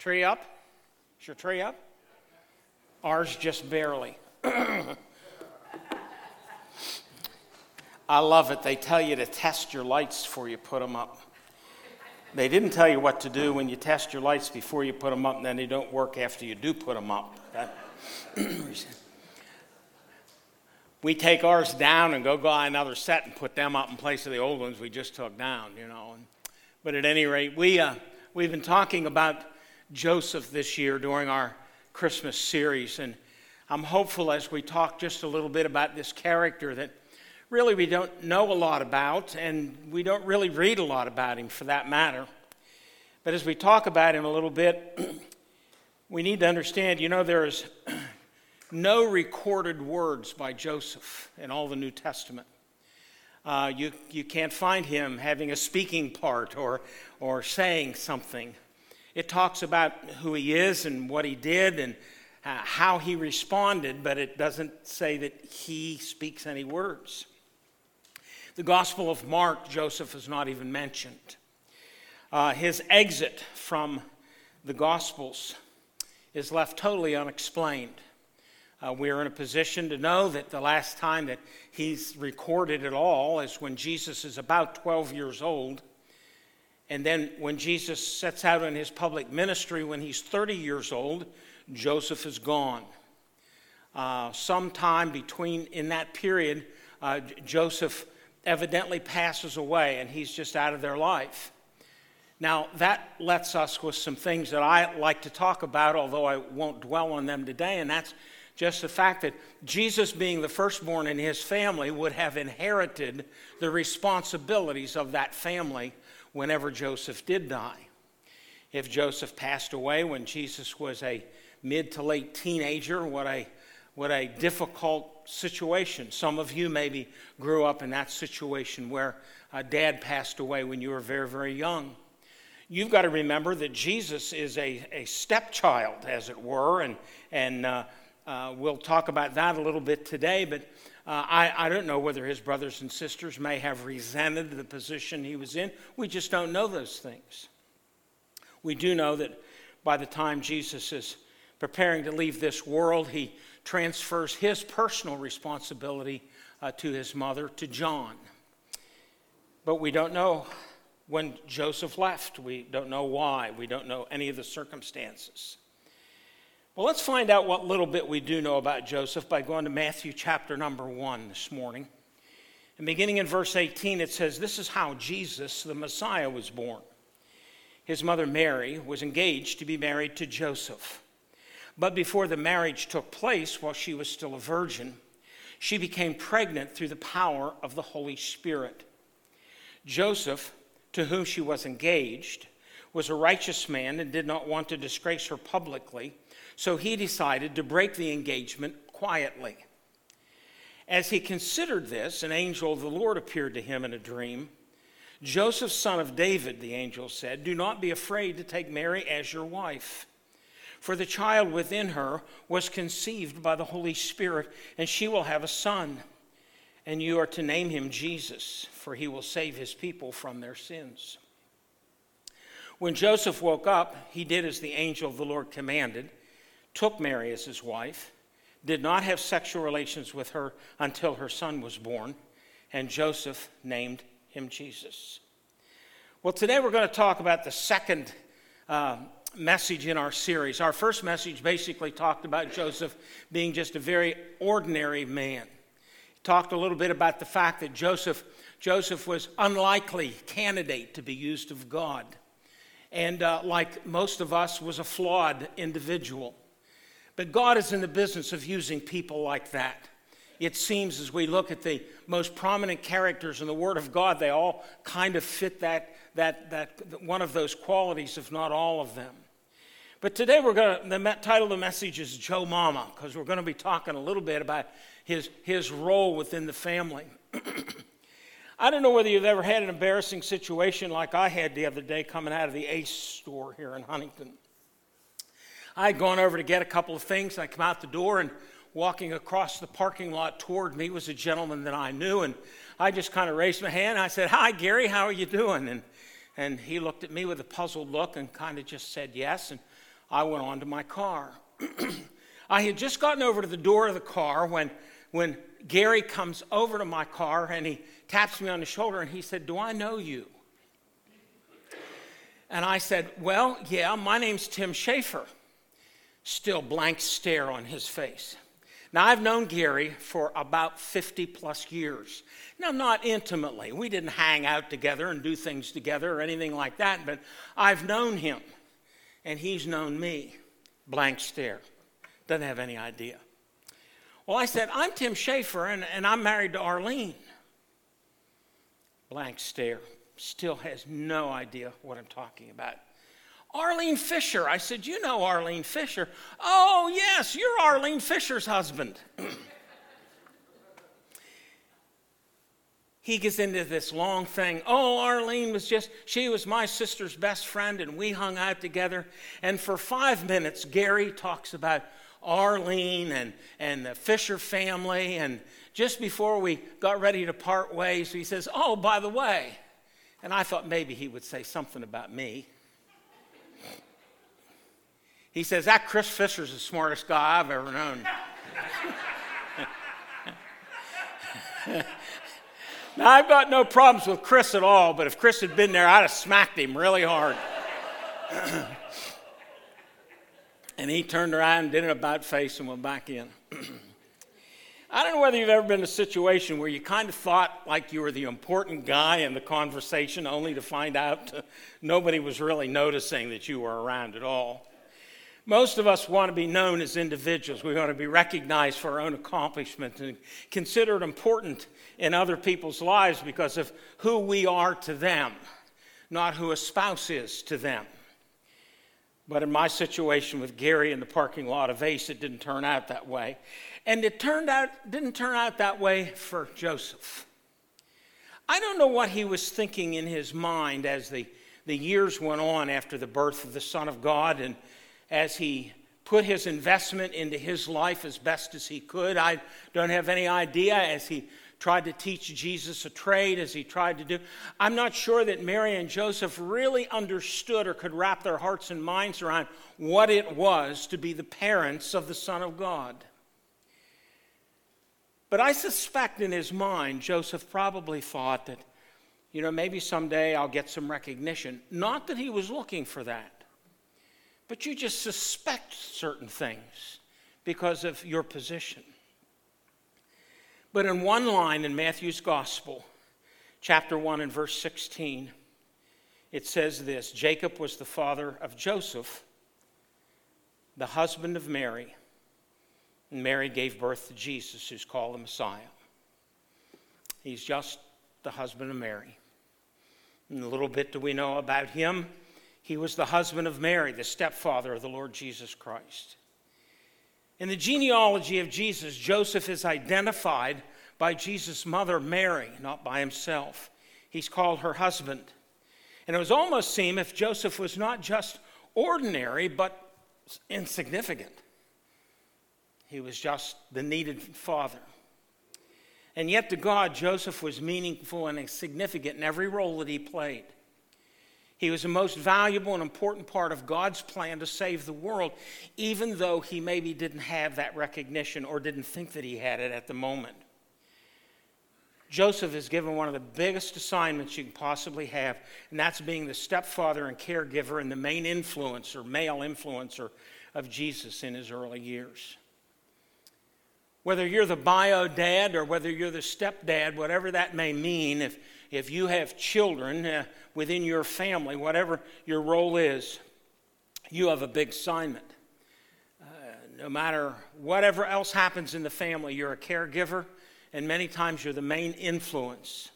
Tree up? Is your tree up? Ours just barely. I love it. They tell you to test your lights before you put them up. They didn't tell you what to do when you test your lights before you put them up, and then they don't work after you do put them up. We take ours down and go buy another set and put them up in place of the old ones we just took down, But at any rate, we've been talking about Joseph this year during our Christmas series, and I'm hopeful as we talk just a little bit about this character that really we don't know a lot about, and we don't really read a lot about him for that matter. But as we talk about him a little bit, we need to understand, there is no recorded words by Joseph in all the New Testament. You can't find him having a speaking part or saying something. It talks about who he is and what he did and how he responded, but it doesn't say that he speaks any words. The Gospel of Mark, Joseph is not even mentioned. His exit from the Gospels is left totally unexplained. We're in a position to know that the last time that he's recorded at all is when Jesus is about 12 years old. And then when Jesus sets out on his public ministry when he's 30 years old, Joseph is gone. Sometime in that period, Joseph evidently passes away and he's just out of their life. Now, that lets us with some things that I like to talk about, although I won't dwell on them today, and that's just the fact that Jesus, being the firstborn in his family, would have inherited the responsibilities of that family whenever Joseph did die. If Joseph passed away when Jesus was a mid to late teenager, what a difficult situation. Some of you maybe grew up in that situation where dad passed away when you were very, very young. You've got to remember that Jesus is a stepchild, as it were, and we'll talk about that a little bit today, but I don't know whether his brothers and sisters may have resented the position he was in. We just don't know those things. We do know that by the time Jesus is preparing to leave this world, he transfers his personal responsibility to his mother, to John. But we don't know when Joseph left. We don't know why. We don't know any of the circumstances. Well, let's find out what little bit we do know about Joseph by going to Matthew chapter number 1 this morning. And beginning in verse 18, it says, "This is how Jesus, the Messiah, was born. His mother Mary was engaged to be married to Joseph. But before the marriage took place, while she was still a virgin, she became pregnant through the power of the Holy Spirit. Joseph, to whom she was engaged, was a righteous man and did not want to disgrace her publicly, so he decided to break the engagement quietly. As he considered this, an angel of the Lord appeared to him in a dream. 'Joseph, son of David,' the angel said, 'do not be afraid to take Mary as your wife. For the child within her was conceived by the Holy Spirit, and she will have a son. And you are to name him Jesus, for he will save his people from their sins.' When Joseph woke up, he did as the angel of the Lord commanded, took Mary as his wife, did not have sexual relations with her until her son was born, and Joseph named him Jesus." Well, today we're going to talk about the second message in our series. Our first message basically talked about Joseph being just a very ordinary man. Talked a little bit about the fact that Joseph was unlikely candidate to be used of God. And like most of us, was a flawed individual. But God is in the business of using people like that. It seems as we look at the most prominent characters in the Word of God, they all kind of fit that one of those qualities, if not all of them. But today the title of the message is Joe Mama, because we're going to be talking a little bit about his role within the family. I don't know whether you've ever had an embarrassing situation like I had the other day coming out of the Ace store here in Huntington. I had gone over to get a couple of things. I come out the door, and walking across the parking lot toward me was a gentleman that I knew, and I just kind of raised my hand. I said, "Hi, Gary, how are you doing?" And he looked at me with a puzzled look and kind of just said yes. And I went on to my car. I had just gotten over to the door of the car when Gary comes over to my car and he taps me on the shoulder and he said, "Do I know you?" And I said, "Well, yeah, my name's Tim Schaefer." Still blank stare on his face. Now, I've known Gary for about 50 plus years. Now, not intimately. We didn't hang out together and do things together or anything like that, but I've known him, and he's known me. Blank stare. Doesn't have any idea. Well, I said, "I'm Tim Schaefer, and I'm married to Arlene." Blank stare. Still has no idea what I'm talking about. "Arlene Fisher." I said, "You know Arlene Fisher." "Oh, yes, you're Arlene Fisher's husband." He gets into this long thing. "Oh, Arlene she was my sister's best friend, and we hung out together." And for 5 minutes, Gary talks about Arlene and the Fisher family. And just before we got ready to part ways, he says, "Oh, by the way," and I thought maybe he would say something about me. He says, "That Chris Fisher's the smartest guy I've ever known." Now, I've got no problems with Chris at all, but if Chris had been there, I'd have smacked him really hard. And he turned around and did an about face and went back in. I don't know whether you've ever been in a situation where you kind of thought like you were the important guy in the conversation, only to find out nobody was really noticing that you were around at all. Most of us want to be known as individuals. We want to be recognized for our own accomplishments and considered important in other people's lives because of who we are to them, not who a spouse is to them. But in my situation with Gary in the parking lot of Ace, it didn't turn out that way. And it didn't turn out that way for Joseph. I don't know what he was thinking in his mind as the years went on after the birth of the Son of God, and as he put his investment into his life as best as he could. I don't have any idea, as he tried to teach Jesus a trade, as he tried to do. I'm not sure that Mary and Joseph really understood or could wrap their hearts and minds around what it was to be the parents of the Son of God. But I suspect in his mind, Joseph probably thought that, maybe someday I'll get some recognition. Not that he was looking for that. But you just suspect certain things because of your position. But in one line in Matthew's Gospel, chapter 1 and verse 16, it says this: Jacob was the father of Joseph, the husband of Mary, and Mary gave birth to Jesus, who's called the Messiah. He's just the husband of Mary. And a little bit do we know about him. He was the husband of Mary, the stepfather of the Lord Jesus Christ. In the genealogy of Jesus, Joseph is identified by Jesus' mother, Mary, not by himself. He's called her husband. And it would almost seem if Joseph was not just ordinary, but insignificant. He was just the needed father. And yet to God, Joseph was meaningful and significant in every role that he played. He was the most valuable and important part of God's plan to save the world, even though he maybe didn't have that recognition or didn't think that he had it at the moment. Joseph is given one of the biggest assignments you can possibly have, and that's being the stepfather and caregiver and the main influencer, male influencer of Jesus in his early years. Whether you're the bio dad or whether you're the stepdad, whatever that may mean, if you have children within your family, whatever your role is, you have a big assignment. No matter whatever else happens in the family, you're a caregiver, and many times you're the main influence.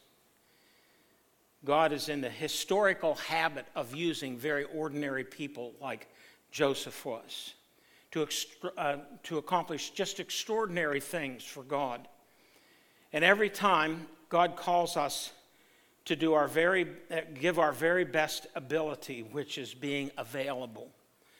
God is in the historical habit of using very ordinary people like Joseph was to accomplish just extraordinary things for God. And every time God calls us to do give our very best ability, which is being available.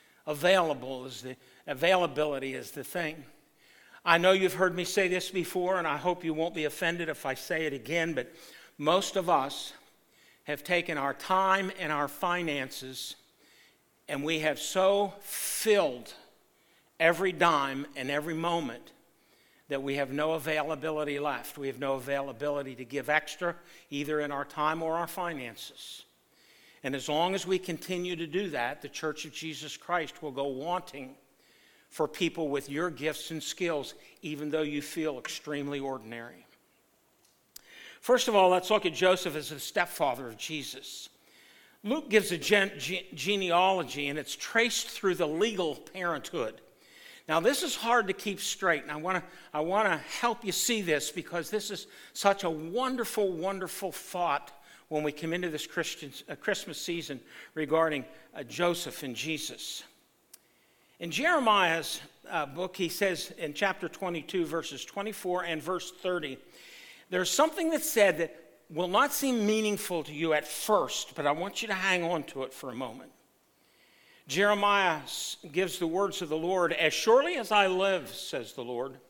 Availability is the thing. I know you've heard me say this before, and I hope you won't be offended if I say it again, but most of us have taken our time and our finances And we have so filled every dime and every moment that we have no availability left. We have no availability to give extra, either in our time or our finances. And as long as we continue to do that, the Church of Jesus Christ will go wanting for people with your gifts and skills, even though you feel extremely ordinary. First of all, let's look at Joseph as the stepfather of Jesus. Luke gives a genealogy, and it's traced through the legal parenthood. Now, this is hard to keep straight, and I want to help you see this because this is such a wonderful, wonderful thought when we come into this Christmas season regarding Joseph and Jesus. In Jeremiah's book, he says in chapter 22, verses 24 and verse 30, there's something that's said that will not seem meaningful to you at first, but I want you to hang on to it for a moment. Jeremiah gives the words of the Lord, "As surely as I live, says the Lord,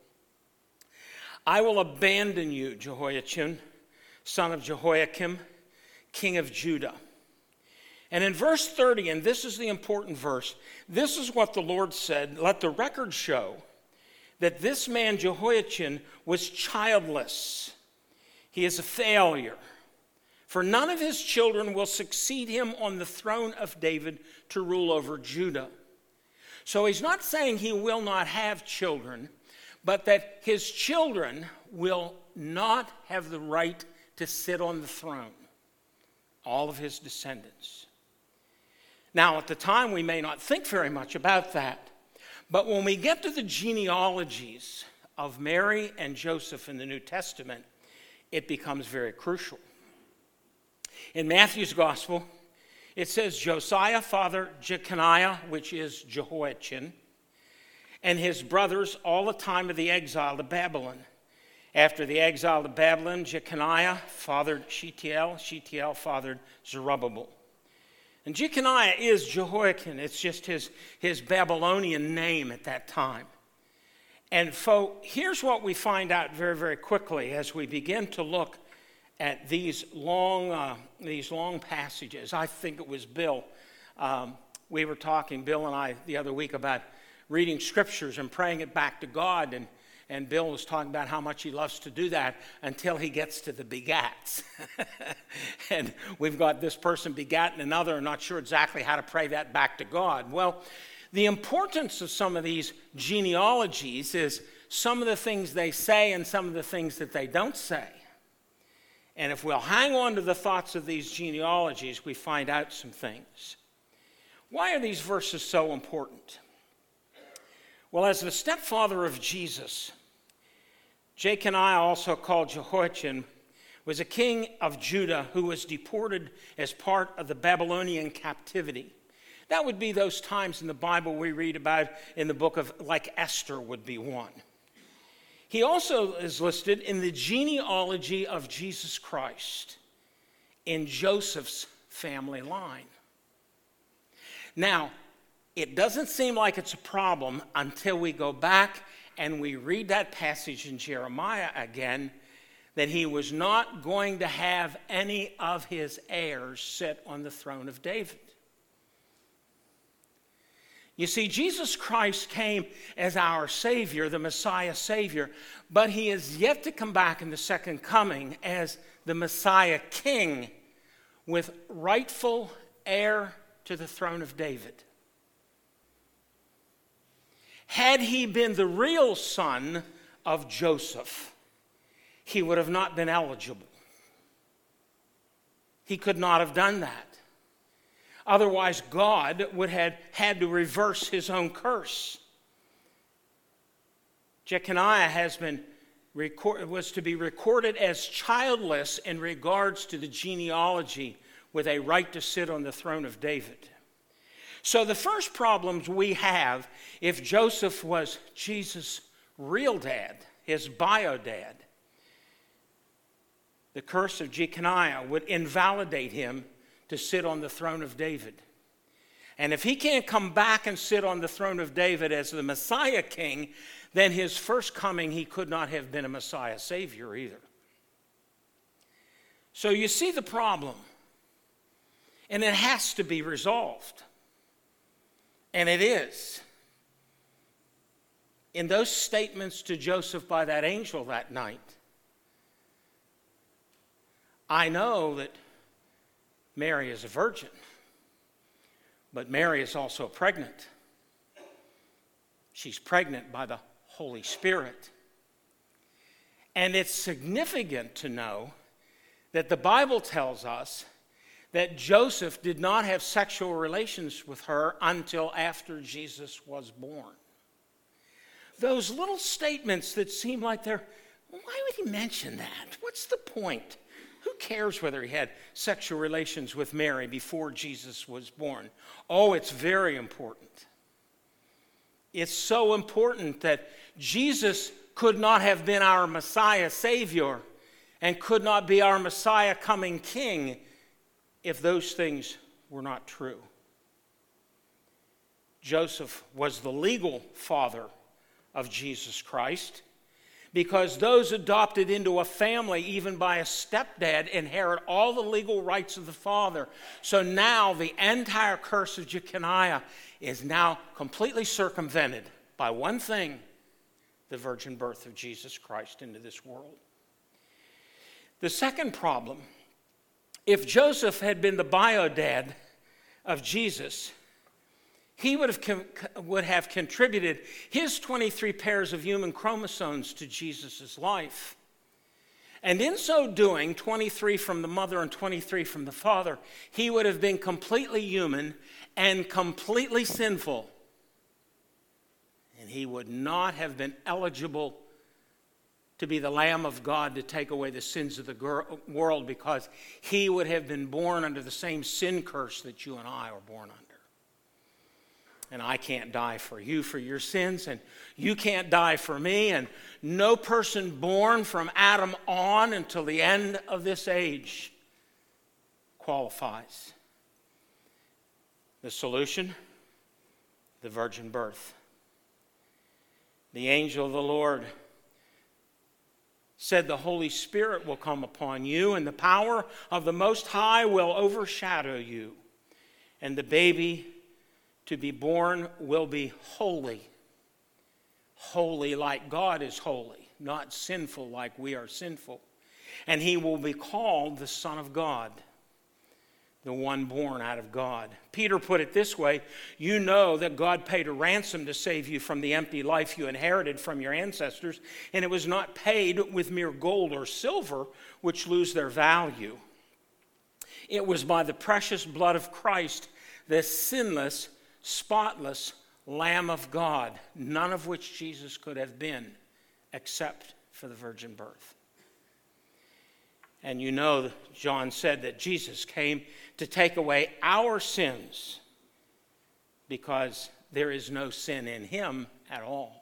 I will abandon you, Jehoiachin, son of Jehoiakim, king of Judah." And in verse 30, and this is the important verse, this is what the Lord said, "Let the record show that this man Jehoiachin was childless. He is a failure. For none of his children will succeed him on the throne of David to rule over Judah." So he's not saying he will not have children, but that his children will not have the right to sit on the throne, all of his descendants. Now, at the time, we may not think very much about that, but when we get to the genealogies of Mary and Joseph in the New Testament, it becomes very crucial. In Matthew's gospel, it says Josiah fathered Jeconiah, which is Jehoiachin, and his brothers all the time of the exile to Babylon. After the exile to Babylon, Jeconiah fathered Shealtiel. Shealtiel fathered Zerubbabel. And Jeconiah is Jehoiakim. It's just his Babylonian name at that time. And here's what we find out very, very quickly as we begin to look at these long passages. I think it was Bill. We were talking, Bill and I, the other week about reading scriptures and praying it back to God. And Bill was talking about how much he loves to do that until he gets to the begats. And we've got this person begatting another and not sure exactly how to pray that back to God. Well, the importance of some of these genealogies is some of the things they say and some of the things that they don't say. And if we'll hang on to the thoughts of these genealogies, we find out some things. Why are these verses so important? Well, as the stepfather of Jesus, Jeconiah, also called Jehoiachin, was a king of Judah who was deported as part of the Babylonian captivity. That would be those times in the Bible we read about in the book of, like Esther would be one. He also is listed in the genealogy of Jesus Christ in Joseph's family line. Now, it doesn't seem like it's a problem until we go back and we read that passage in Jeremiah again, that he was not going to have any of his heirs sit on the throne of David. You see, Jesus Christ came as our Savior, the Messiah Savior, but he is yet to come back in the second coming as the Messiah King with rightful heir to the throne of David. Had he been the real son of Joseph, he would have not been eligible. He could not have done that. Otherwise, God would have had to reverse his own curse. Jeconiah was to be recorded as childless in regards to the genealogy with a right to sit on the throne of David. So the first problems we have, if Joseph was Jesus' real dad, his bio dad, the curse of Jeconiah would invalidate him to sit on the throne of David. And if he can't come back and sit on the throne of David as the Messiah King, then his first coming, he could not have been a Messiah Savior either. So you see the problem. And it has to be resolved. And it is. In those statements to Joseph by that angel that night, I know that Mary is a virgin, but Mary is also pregnant. She's pregnant by the Holy Spirit. And it's significant to know that the Bible tells us that Joseph did not have sexual relations with her until after Jesus was born. Those little statements that seem like they're, well, why would he mention that? What's the point? Who cares whether he had sexual relations with Mary before Jesus was born? Oh, it's very important. It's so important that Jesus could not have been our Messiah Savior and could not be our Messiah coming King if those things were not true. Joseph was the legal father of Jesus Christ because those adopted into a family, even by a stepdad, inherit all the legal rights of the father. So now the entire curse of Jeconiah is now completely circumvented by one thing: the virgin birth of Jesus Christ into this world. The second problem, if Joseph had been the bio-dad of Jesus, he would have contributed his 23 pairs of human chromosomes to Jesus' life. And in so doing, 23 from the mother and 23 from the father, he would have been completely human and completely sinful. And he would not have been eligible to be the Lamb of God to take away the sins of the world, because he would have been born under the same sin curse that you and I are born under. And I can't die for you for your sins, and you can't die for me, and no person born from Adam on until the end of this age qualifies. The solution? The virgin birth. The angel of the Lord said the Holy Spirit will come upon you, and the power of the Most High will overshadow you, and the baby to be born will be holy. Holy like God is holy, not sinful like we are sinful. And he will be called the Son of God, the one born out of God. Peter put it this way: you know that God paid a ransom to save you from the empty life you inherited from your ancestors, and it was not paid with mere gold or silver, which lose their value. It was by the precious blood of Christ, the sinless, spotless Lamb of God, none of which Jesus could have been except for the virgin birth. And you know, John said that Jesus came to take away our sins because there is no sin in him at all.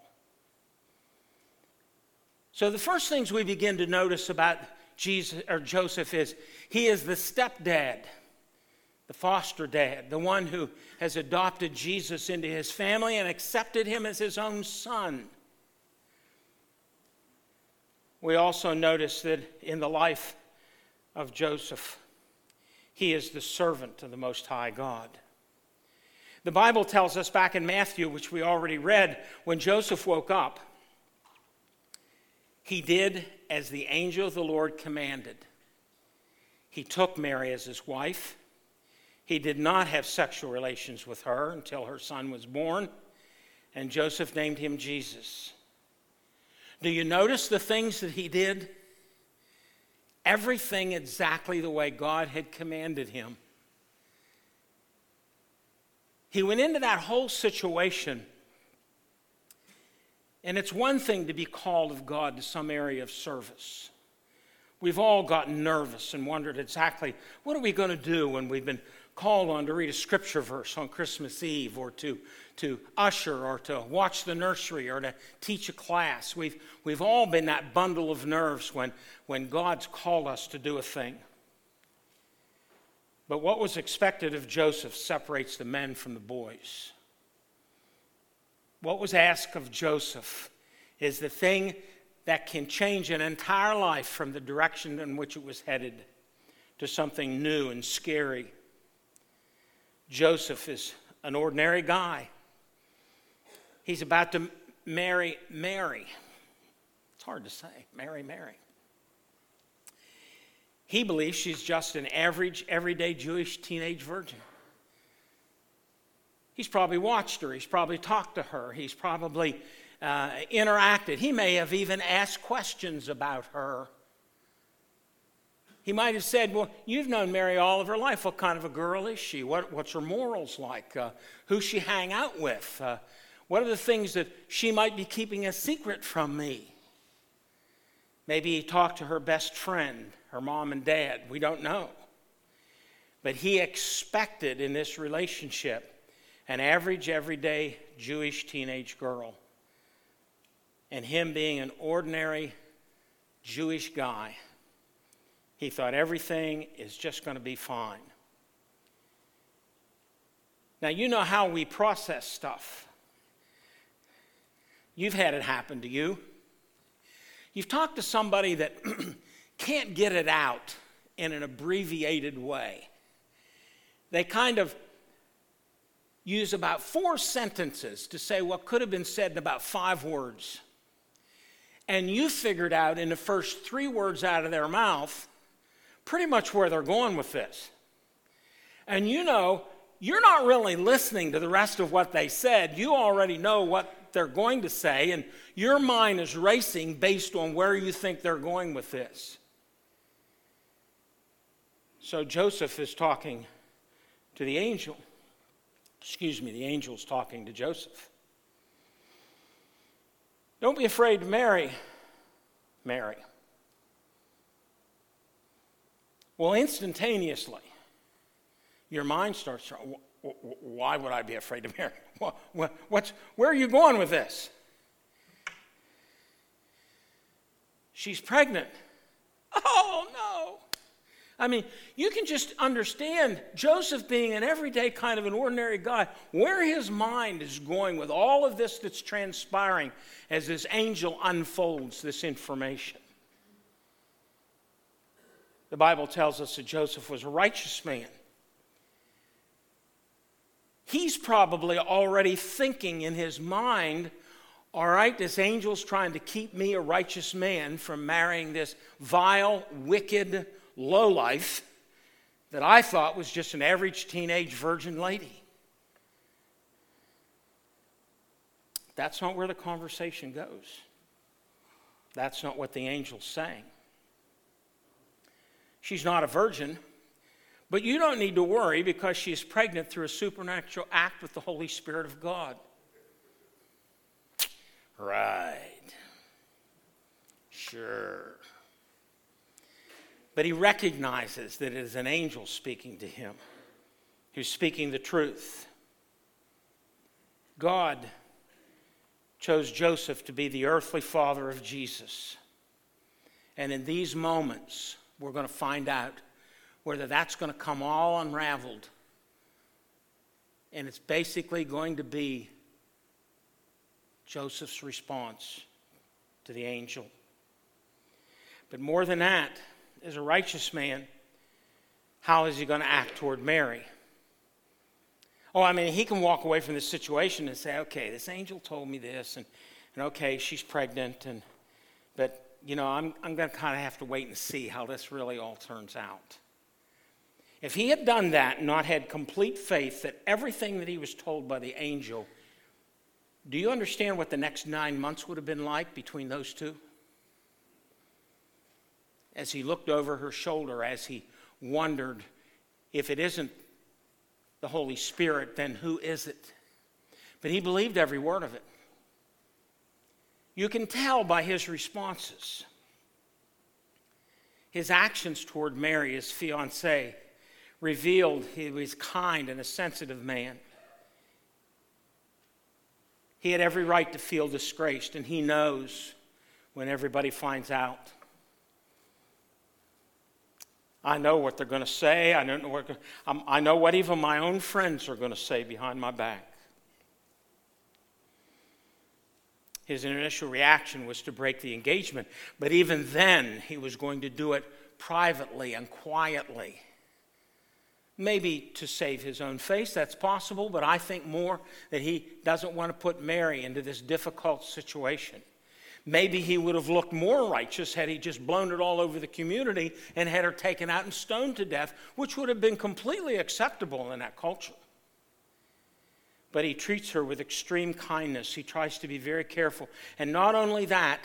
So the first things we begin to notice about Jesus or Joseph is he is the stepdad, the foster dad, the one who has adopted Jesus into his family and accepted him as his own son. We also notice that in the life of Joseph, he is the servant of the Most High God. The Bible tells us back in Matthew, which we already read, when Joseph woke up, he did as the angel of the Lord commanded. He took Mary as his wife. He did not have sexual relations with her until her son was born, and Joseph named him Jesus. Do you notice the things that he did? Everything exactly the way God had commanded him. He went into that whole situation, and it's one thing to be called of God to some area of service. We've all gotten nervous and wondered exactly, what are we going to do when we've been called on to read a scripture verse on Christmas Eve, or to usher, or to watch the nursery, or to teach a class. We've all been that bundle of nerves when God's called us to do a thing. But what was expected of Joseph separates the men from the boys. What was asked of Joseph is the thing that can change an entire life from the direction in which it was headed to something new and scary. Joseph is an ordinary guy, He's about to marry Mary. It's hard to say, marry Mary. He believes she's just an average, everyday Jewish teenage virgin. He's probably watched her. He's probably talked to her. He's probably interacted. He may have even asked questions about her. He might have said, well, you've known Mary all of her life. What kind of a girl is she? What's her morals like? Who's she hang out with? What are the things that she might be keeping a secret from me? Maybe he talked to her best friend, her mom and dad. We don't know. But he expected in this relationship an average, everyday Jewish teenage girl. And him being an ordinary Jewish guy, he thought everything is just going to be fine. Now, you know how we process stuff. You've had it happen to you. You've talked to somebody that can't get it out in an abbreviated way. They kind of use about 4 sentences to say what could have been said in about 5 words. And you figured out in the first 3 words out of their mouth pretty much where they're going with this. And you know, you're not really listening to the rest of what they said. You already know what they're going to say, and your mind is racing based on where you think they're going with this. So Joseph is talking to the angel. The angel's talking to Joseph. Don't be afraid to marry Mary. Well, instantaneously, your mind starts, why would I be afraid to marry? Where are you going with this? She's pregnant. Oh, no. I mean, you can just understand Joseph being an everyday kind of an ordinary guy, where his mind is going with all of this that's transpiring as this angel unfolds this information. The Bible tells us that Joseph was a righteous man. He's probably already thinking in his mind, all right, this angel's trying to keep me, a righteous man, from marrying this vile, wicked lowlife that I thought was just an average teenage virgin lady. That's not where the conversation goes. That's not what the angel's saying. She's not a virgin, but you don't need to worry because she is pregnant through a supernatural act with the Holy Spirit of God. Right. Sure. But he recognizes that it is an angel speaking to him, who's speaking the truth. God chose Joseph to be the earthly father of Jesus. And in these moments, we're going to find out whether that's going to come all unraveled. And it's basically going to be Joseph's response to the angel. But more than that, as a righteous man, how is he going to act toward Mary? Oh, I mean, he can walk away from this situation and say, okay, this angel told me this, and okay, she's pregnant, but you know, I'm going to kind of have to wait and see how this really all turns out. If he had done that and not had complete faith that everything that he was told by the angel, do you understand what the next 9 months would have been like between those two? As he looked over her shoulder, as he wondered, if it isn't the Holy Spirit, then who is it? But he believed every word of it. You can tell by his responses. His actions toward Mary, his fiancée, revealed he was kind and a sensitive man. He had every right to feel disgraced, and he knows when everybody finds out. I know what they're going to say. I know what even my own friends are going to say behind my back. His initial reaction was to break the engagement, but even then he was going to do it privately and quietly. Maybe to save his own face, that's possible, but I think more that he doesn't want to put Mary into this difficult situation. Maybe he would have looked more righteous had he just blown it all over the community and had her taken out and stoned to death, which would have been completely acceptable in that culture. But he treats her with extreme kindness. He tries to be very careful. And not only that,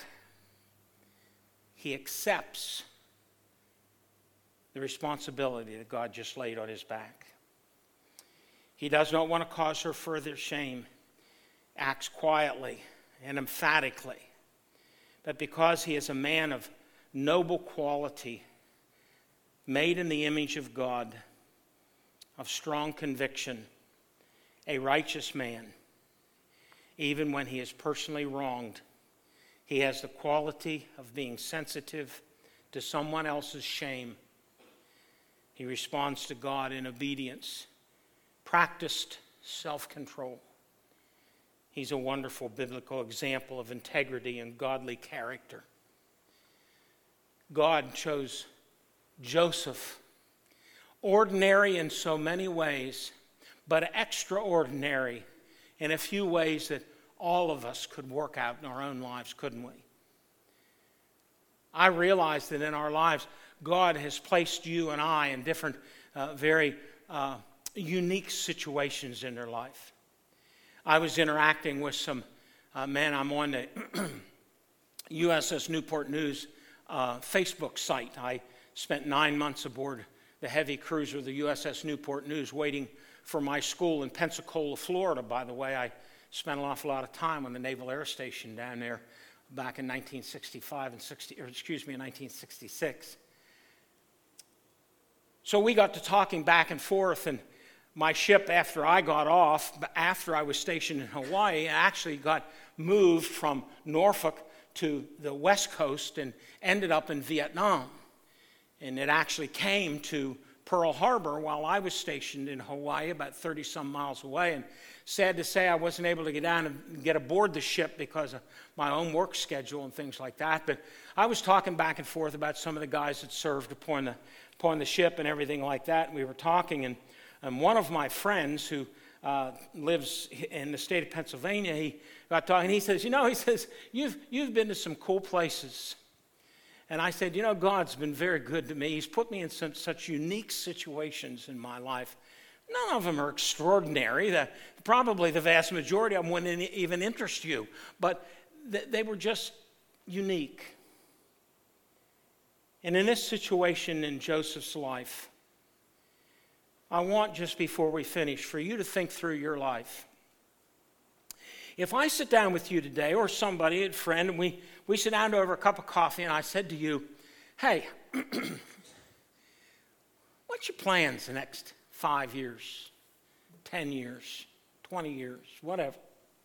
he accepts the responsibility that God just laid on his back. He does not want to cause her further shame, acts quietly and emphatically. But because he is a man of noble quality, made in the image of God, of strong conviction, a righteous man, even when he is personally wronged, he has the quality of being sensitive to someone else's shame. He responds to God in obedience, practiced self-control. He's a wonderful biblical example of integrity and godly character. God chose Joseph, ordinary in so many ways, but extraordinary in a few ways that all of us could work out in our own lives, couldn't we? I realize that in our lives, God has placed you and I in different, very unique situations in their life. I was interacting with some men. I'm on the USS Newport News Facebook site. I spent 9 months aboard the heavy cruiser, the USS Newport News, waiting for my school in Pensacola, Florida. By the way, I spent an awful lot of time on the Naval Air Station down there back in 1966. So we got to talking back and forth, and my ship, after I got off, after I was stationed in Hawaii, actually got moved from Norfolk to the West Coast and ended up in Vietnam. And it actually came to Pearl Harbor while I was stationed in Hawaii, about 30-some miles away. And sad to say, I wasn't able to get down and get aboard the ship because of my own work schedule and things like that. But I was talking back and forth about some of the guys that served upon the ship and everything like that. And we were talking, and one of my friends who lives in the state of Pennsylvania, he got talking. He says, you've been to some cool places. And I said, God's been very good to me. He's put me in such unique situations in my life. None of them are extraordinary. Probably the vast majority of them wouldn't even interest you. But they were just unique. And in this situation in Joseph's life, I want, just before we finish, for you to think through your life. If I sit down with you today, or somebody, a friend, and we sit down over a cup of coffee, and I said to you, hey, what's your plans the next 5 years, 10 years, 20 years, whatever?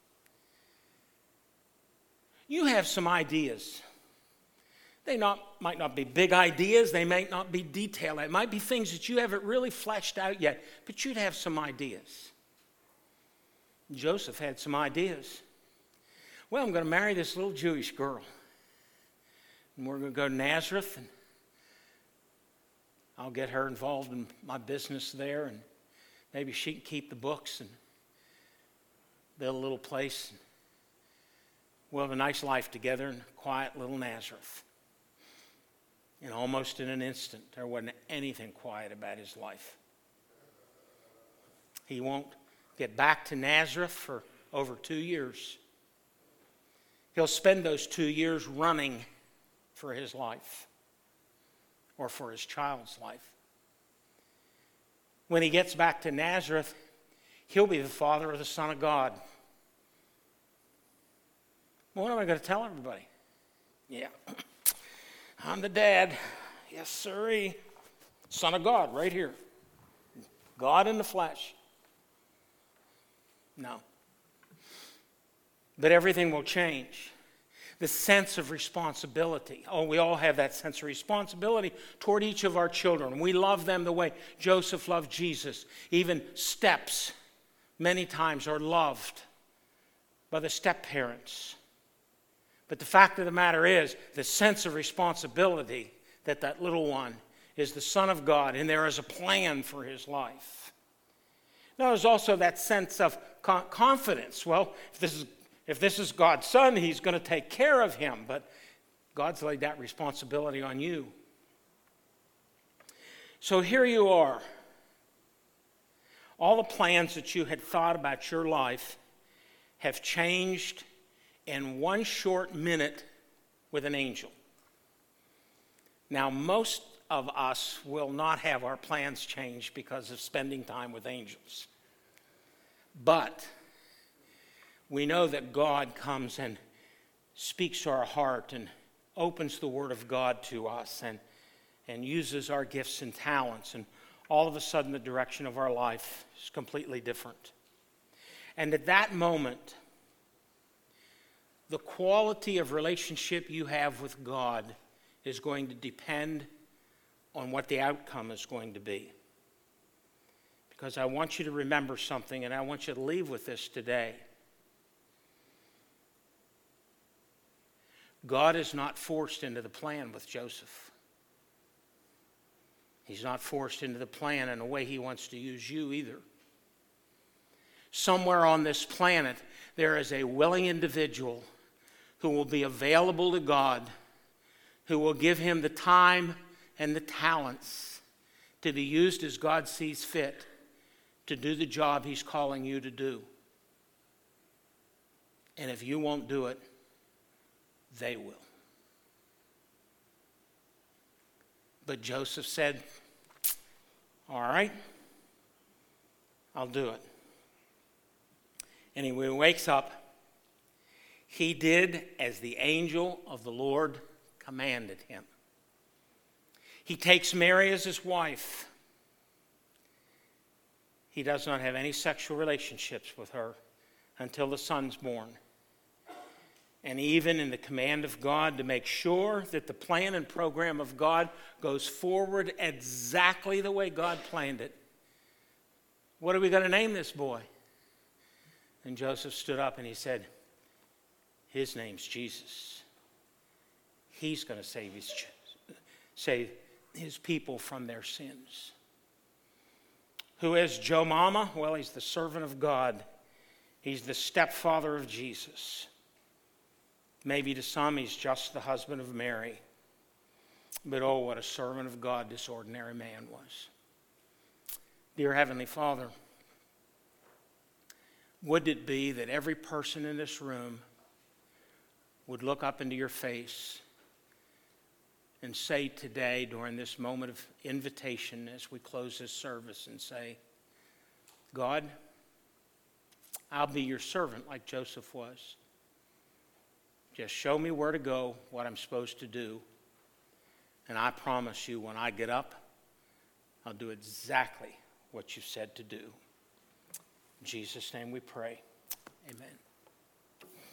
You have some ideas. They might not be big ideas. They might not be detailed. It might be things that you haven't really fleshed out yet, but you'd have some ideas. Joseph had some ideas. Well, I'm going to marry this little Jewish girl. And we're going to go to Nazareth, and I'll get her involved in my business there, and maybe she can keep the books and build a little place. We'll have a nice life together in quiet little Nazareth. And almost in an instant, there wasn't anything quiet about his life. He won't get back to Nazareth for over 2 years. He'll spend those 2 years running for his life or for his child's life. When he gets back to Nazareth, he'll be the father of the Son of God. Well, what am I going to tell everybody? Yeah. I'm the dad. Yes, sirree. Son of God, right here. God in the flesh. No. But everything will change. The sense of responsibility. Oh, we all have that sense of responsibility toward each of our children. We love them the way Joseph loved Jesus. Even steps, many times, are loved by the step-parents. But the fact of the matter is, the sense of responsibility that little one is the Son of God, and there is a plan for his life. Now, there's also that sense of confidence. Well, if this is God's Son, he's going to take care of him, but God's laid that responsibility on you. So here you are. All the plans that you had thought about your life have changed in one short minute with an angel. Now, most of us will not have our plans changed because of spending time with angels. But we know that God comes and speaks to our heart and opens the Word of God to us and uses our gifts and talents, and all of a sudden the direction of our life is completely different. And at that moment, the quality of relationship you have with God is going to depend on what the outcome is going to be. Because I want you to remember something, and I want you to leave with this today. God is not forced into the plan with Joseph. He's not forced into the plan in a way he wants to use you either. Somewhere on this planet, there is a willing individual who will be available to God, who will give him the time and the talents to be used as God sees fit to do the job he's calling you to do. And if you won't do it, they will. But Joseph said, all right, I'll do it. And when he wakes up, he did as the angel of the Lord commanded him. He takes Mary as his wife. He does not have any sexual relationships with her until the son's born. And even in the command of God to make sure that the plan and program of God goes forward exactly the way God planned it. What are we going to name this boy? And Joseph stood up and he said, his name's Jesus. He's going to save his people from their sins. Who is Joe Mama? Well, he's the servant of God. He's the stepfather of Jesus. Maybe to some, he's just the husband of Mary. But oh, what a servant of God this ordinary man was. Dear Heavenly Father, would it be that every person in this room would look up into your face and say today, during this moment of invitation as we close this service, and say, God, I'll be your servant like Joseph was. Just show me where to go, what I'm supposed to do. And I promise you, when I get up, I'll do exactly what you said to do. In Jesus' name we pray. Amen.